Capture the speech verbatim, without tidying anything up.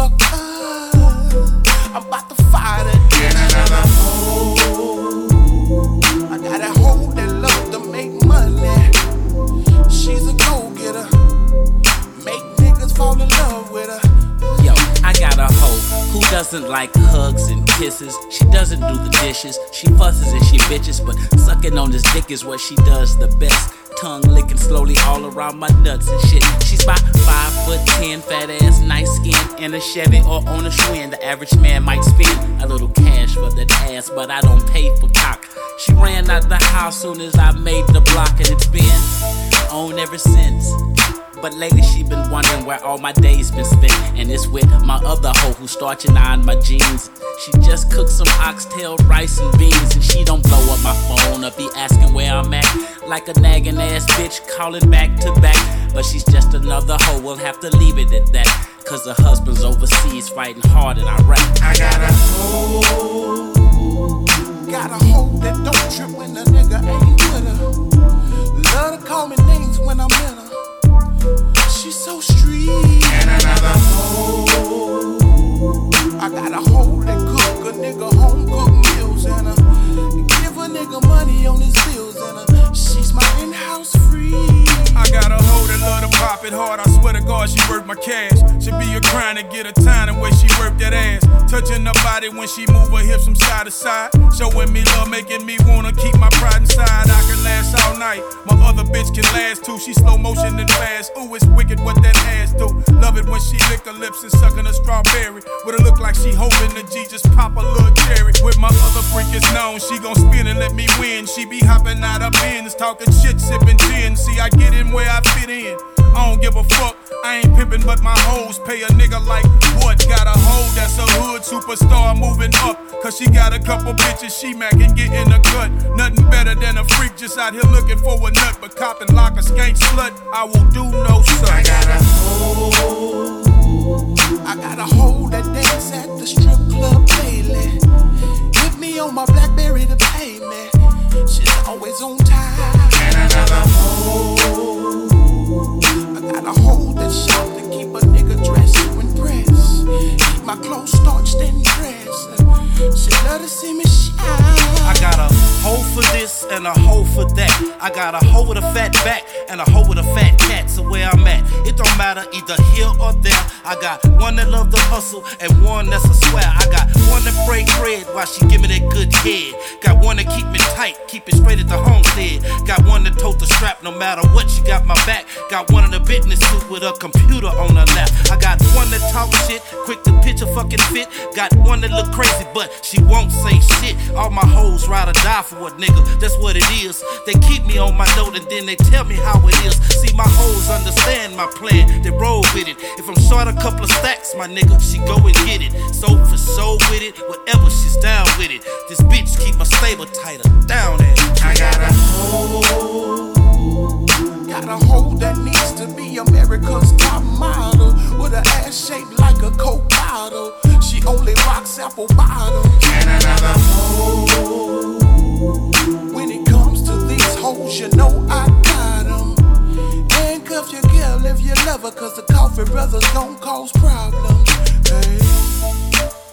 fuck up. I'm about to fire that bitch. Another hoe. I got a hoe that love to make money. She's a go-getter. Make niggas fall in love with her. Yo, I got a hoe who doesn't like hugs and kisses. She doesn't do the dishes. She fusses and she bitches, but sucking on this dick is what she does the best. Tongue licking slowly all around my nuts and shit. She's about five foot ten, fat ass, nice skin. In a Chevy or on a Schwinn. The average man might spend a little cash for that ass, but I don't pay for cock. She ran out the house soon as I made the block, and it's been on ever since. But lately she been wondering where all my days been spent. And it's with my other hoe who's starching on my jeans. She just cooked some oxtail, rice, and beans. And she don't blow up my phone or be asking where I'm at, like a nagging ass bitch calling back to back. But she's just another hoe, we'll have to leave it at that. Cause her husband's overseas fighting hard in Iraq. I got a hoe, got a hoe that don't trip when a nigga ain't with her. Love to call me names when I'm in her. She's so street. And another hoe, I got a hoe that cook a nigga home cooked meals and her. Give a nigga money on his bills and her. She's my in-house free. I got a hoe that love to pop it hard. I swear to God, she worth my cash. Should be a crime to get a time the way she work that ass. Touching her body when she move her hips from side to side. Showing me love, making me wanna keep my pride inside. I can last all night. My other bitch can last too. She slow motion and fast. Ooh, it's wicked what that ass do. Love it when she lick her lips and sucking a strawberry. With her look like she hoping the G just pop a little cherry. With my other freak is known, she gon' spin and let me win. She be hopping out of bins, talking shit, sipping gin. See, I get in where I fit in. I don't give a fuck, I ain't pimpin', but my hoes pay a nigga like what? Got a hoe that's a hood superstar moving up. Cause she got a couple bitches she mac and get in the cut. Nothing better than a freak just out here looking for a nut. But copping like a skank slut, I will do no such. I got a hoe, I got a hoe that dance at the strip club daily. Hit me on my Blackberry to pay me. She's always on time. And another hoe, I got a hoe that shop to keep a nigga dressed to impress. Keep my clothes starched and dressed. She love to see me shine. I got a hoe for this and a hoe for that. I got a hoe with a fat back and a hoe with a fat cat. So where I'm at, it don't matter either here or there. I got one that love the hustle and one that's a swear. I got one that break bread while she give me that good head. Got one that keep me tight, keep it straight at the homestead. Got one that tote the strap no matter what, she got my back. Got one in a business suit with a computer on her lap. I got one that talk shit, quick to pitch a fucking fit. Got one that look crazy but she won't say shit. All my hoes ride or die for what, nigga, that's what it is. They keep me on my note and then they tell me how it is. See, my hoes understand my plan, they roll with it. If I'm short a couple of stacks, my nigga, she go and get it. So for so with it, whatever, she's down with it. This bitch keep my stable tighter down at it. I got a hoe, got a hoe that needs to be America's top model. With her ass shaped like a Coke bottle. She only rocks apple bottom. And another hoe, when it comes to these hoes, you know I got them. Handcuff your girl if you love her, cause the coffee brothers gon' cause problems. Hey.